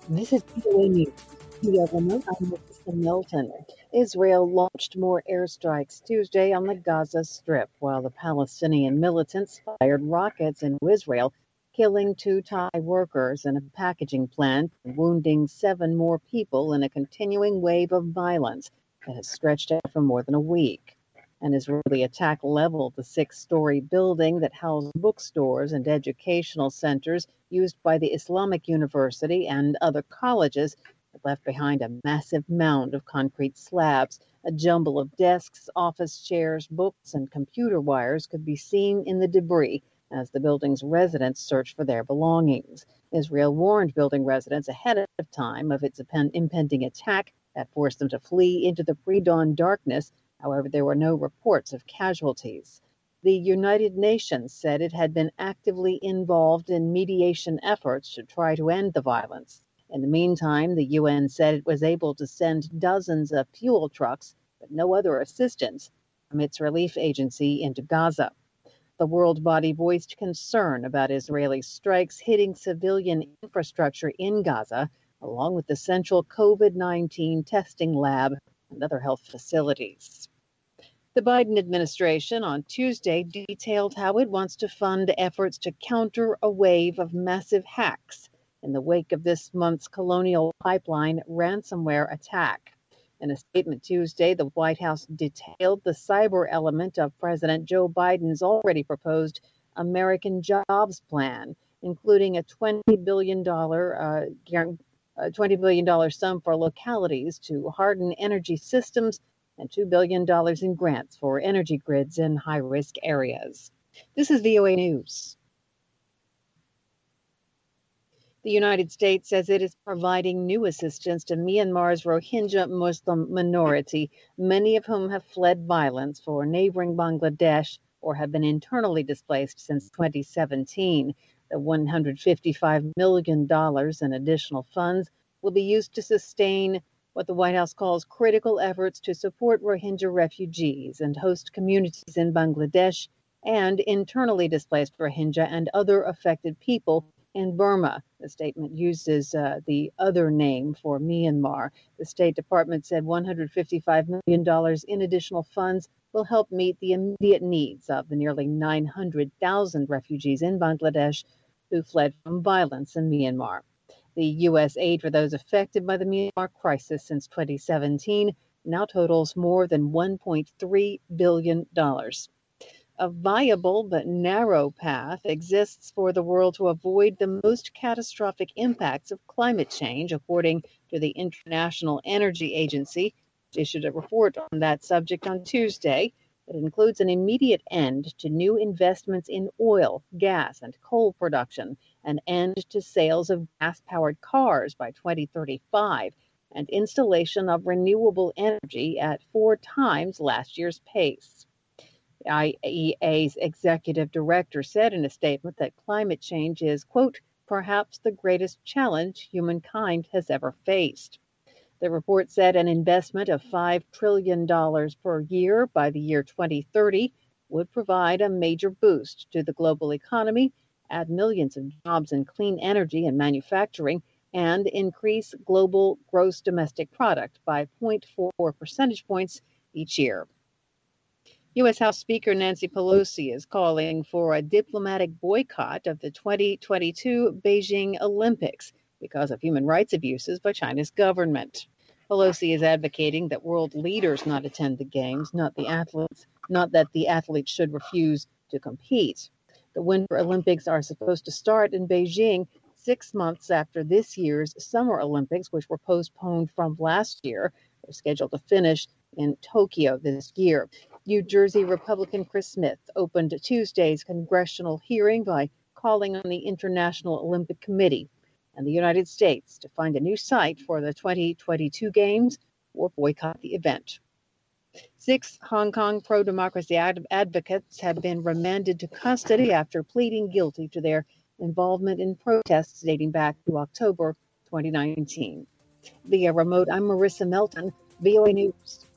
This is VOA News. The remote, I'm Melissa Milton. Israel launched more airstrikes Tuesday on the Gaza Strip, while the Palestinian militants fired rockets into Israel, killing two Thai workers in a packaging plant, wounding seven more people in a continuing wave of violence that has stretched out for more than a week. An Israeli attack leveled the six-story building that housed bookstores and educational centers used by the Islamic University and other colleges. It left behind a massive mound of concrete slabs. A jumble of desks, office chairs, books, and computer wires could be seen in the debris as the building's residents searched for their belongings. Israel warned building residents ahead of time of its impending attack that forced them to flee into the pre-dawn darkness. However, there were no reports of casualties. The United Nations said it had been actively involved in mediation efforts to try to end the violence. In the meantime, the UN said it was able to send dozens of fuel trucks, but no other assistance from its relief agency into Gaza. The world body voiced concern about Israeli strikes hitting civilian infrastructure in Gaza, along with the central COVID-19 testing lab and other health facilities. The Biden administration on Tuesday detailed how it wants to fund efforts to counter a wave of massive hacks in the wake of this month's Colonial Pipeline ransomware attack. In a statement Tuesday, the White House detailed the cyber element of President Joe Biden's already proposed American Jobs Plan, including a $20 billion sum for localities to harden energy systems and $2 billion in grants for energy grids in high-risk areas. This is VOA News. The United States says it is providing new assistance to Myanmar's Rohingya Muslim minority, many of whom have fled violence for neighboring Bangladesh or have been internally displaced since 2017. The $155 million in additional funds will be used to sustain what the White House calls critical efforts to support Rohingya refugees and host communities in Bangladesh and internally displaced Rohingya and other affected people in Burma. The statement uses the other name for Myanmar. The State Department said $155 million in additional funds will help meet the immediate needs of the nearly 900,000 refugees in Bangladesh who fled from violence in Myanmar. The U.S. aid for those affected by the Myanmar crisis since 2017 now totals more than $1.3 billion. A viable but narrow path exists for the world to avoid the most catastrophic impacts of climate change, according to the International Energy Agency, which issued a report on that subject on Tuesday. It includes an immediate end to new investments in oil, gas, and coal production, an end to sales of gas-powered cars by 2035, and installation of renewable energy at 4 times last year's pace. The IEA's executive director said in a statement that climate change is, quote, perhaps the greatest challenge humankind has ever faced. The report said an investment of $5 trillion per year by the year 2030 would provide a major boost to the global economy, add millions of jobs in clean energy and manufacturing, and increase global gross domestic product by 0.4 percentage points each year. U.S. House Speaker Nancy Pelosi is calling for a diplomatic boycott of the 2022 Beijing Olympics because of human rights abuses by China's government. Pelosi is advocating that world leaders not attend the games, not that the athletes should refuse to compete. The Winter Olympics are supposed to start in Beijing 6 months after this year's Summer Olympics, which were postponed from last year. They're scheduled to finish in Tokyo this year. New Jersey Republican Chris Smith opened Tuesday's congressional hearing by calling on the International Olympic Committee and the United States to find a new site for the 2022 Games or boycott the event. 6 Hong Kong pro-democracy advocates have been remanded to custody after pleading guilty to their involvement in protests dating back to October 2019. Via remote, I'm Marissa Melton, VOA News.